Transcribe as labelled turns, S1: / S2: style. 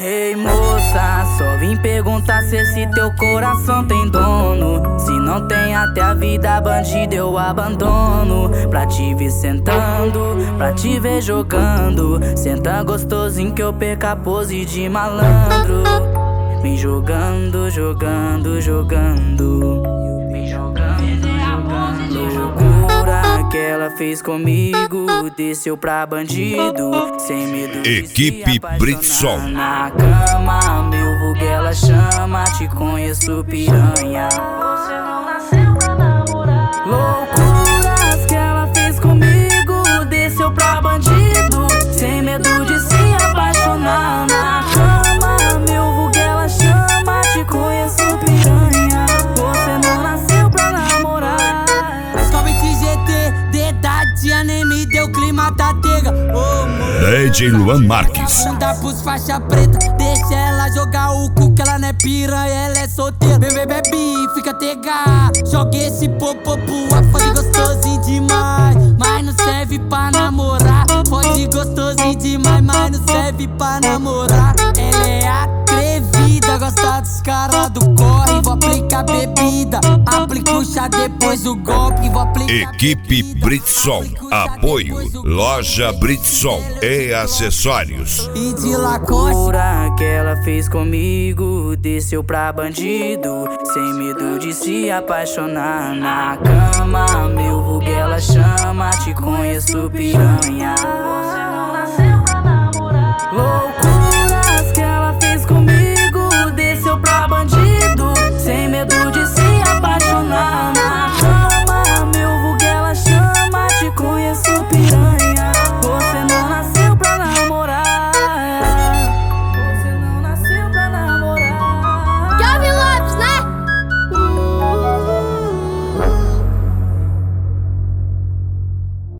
S1: Ei moça, só vim perguntar se esse teu coração tem dono. Se não tem, até a vida bandida eu abandono. Pra te ver sentando, pra te ver jogando. Senta gostosinho que eu perca a pose de malandro. Vem jogando, jogando, jogando. Vem jogando, jogando. Loucura que ela fez comigo, desceu pra bandido, sem medo de
S2: Equipe Britsol.
S1: Na cama, meu vulgo ela chama, te conheço piranha. Você não nasceu pra namorar. Loucuras que ela fez comigo, desceu pra bandido, sem medo de se apaixonar. Na cama, meu vulgo ela chama, te conheço piranha. Você não nasceu pra namorar.
S3: Somente GT, dedadinha nem me deu clima da tega.
S2: DJ Luan Marques.
S3: Dá pros faixa preta, deixa ela jogar o cu que ela não é piranha, ela é solteira. Bebê, bebe, fica tega. Joga esse popô pro fode gostosinho demais, mas não serve pra namorar. Fode gostosinho demais, mas não serve pra namorar. Ela é atrevida, gosta dos caras do corre. Vou aplicar bebida, aplica o chá depois o golpe. Vou aplicar
S2: Equipe Britsol. Apoio Loja Britsol e acessórios.
S3: e de Lacoste.
S1: Loucura que ela fez comigo, desceu pra bandido, sem medo de se apaixonar. Na cama, meu vulgo ela chama, te conheço piranha.